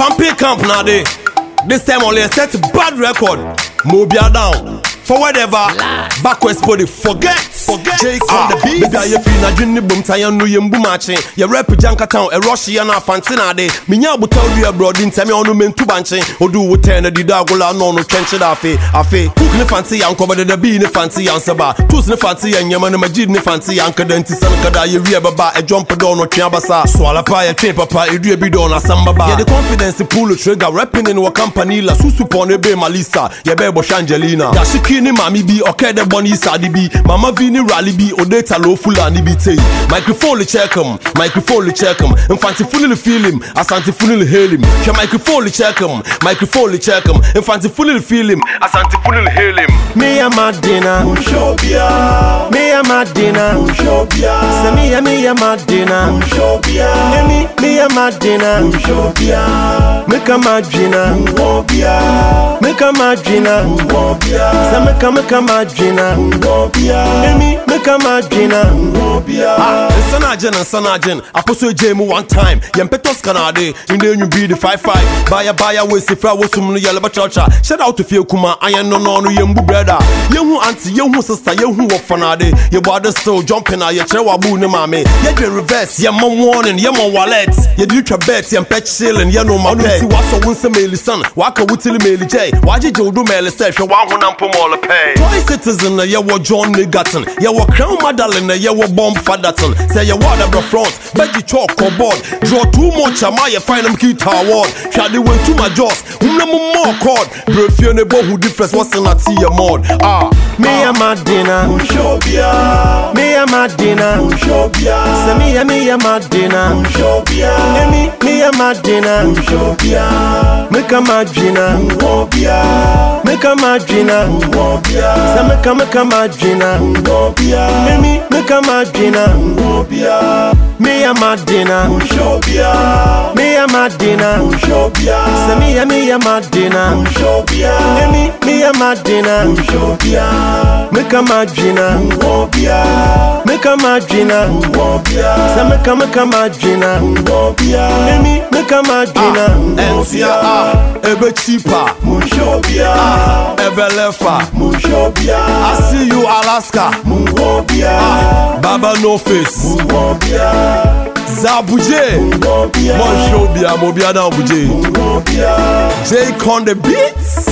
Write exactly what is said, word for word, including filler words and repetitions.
Pampy Camp now they. This time only set bad record. Mobia down. For whatever, backwards body forget, forget. Jake on the beat. Bida ye fi na dwene bom tayan no yembu mache. Ye rap janka town e rush ya na fantina de. Minya buta wi abroad ntame onu mentu banche. Odu wo ten di dagola no no twenche da afe. Afe cook ne fancy yan ko bede bi ne fancy yan saba. Tools ne fancy yan nyama ne magid ne fancy yan kada nti san kada ye wi baba e jump do no twa basa. Swala pa ye twe papa e du bi do na samba ba. Ye the confidence pull the trigger rapping in our company la susu pon e be malisa. Ye be bo Angelina. Ya shiki ni mami bi okay the bunny sadi bi. Mama vi ni rally bi odeta low fulani bi tay. Microphone le check him, microphone le check him. Infanti fully le feel him, asanti fully le hail him. Your microphone le check him, microphone le check him. Infanti fully le feel him, asanti fully le hail him. Me a madina, Ushobia. me a madina, Ushobia. se me a me a madina, Ushobia. me me a madina, Ushobia. me ka madina, Uwobia. me ka madina, Uwobia. se me ka me ka madina, Uwobia. me me ka madina. Uwobia. Sana jen and sana jen. Apostle J mu one time. Yempetos Canade. In the you be the five five. Baya baya we si fra wo sum no yellow chacha. Shout out to Fie Kuma. Ayan no no no yembu brother. Yehu auntie, yehu sister, yehu wo fanade. Ye bother still jumping out. Ye chewa bu ne mame. Ye the reverse. Ye mom warning. Ye mom wallet. Ye do your bet. Ye pet shilling. Ye no my pay. Si waso wunse meli son. Waka wutili meli J. Waji jodu meli self. Ye wa hunampo mo le pay. Toy citizen. Ye wo John Nigatton. Ye wo crown madalin. Ye wo bomb fadaton. Say ye water bro front. Beji chalk or board. Draw too much. Am I find them key award. Shadi went to my jaws. Umna more cord. Bro fear nebo who difference. What's in a tea mod. Ah. Me a madina, Ushobia. me a madina, Ushobia. se me a me a madina, Ushobia. me me a madina, Ushobia. me ka madina, Uwobia. me ka madina, Uwobia. se me ka me ka madina, Uwobia. me me ka madina, Uwobia. me a madina, Ushobia. me a madina, Ushobia. se me a me a madina, Ushobia. me me a madina, Ushobia. me ka madina, Uwobia. me ka madina, Uwobia. se me ka me ka madina, Uwobia. me me ka madina. M C A. Ebe cheaper. Ushobia. Ebe lefa. Ushobia. I see you Alaska. Uwobia. Baba no face. Uwobia. Zabuje. Uwobia. Mon shobia mobia down buje. Uwobia. Jake on the beats.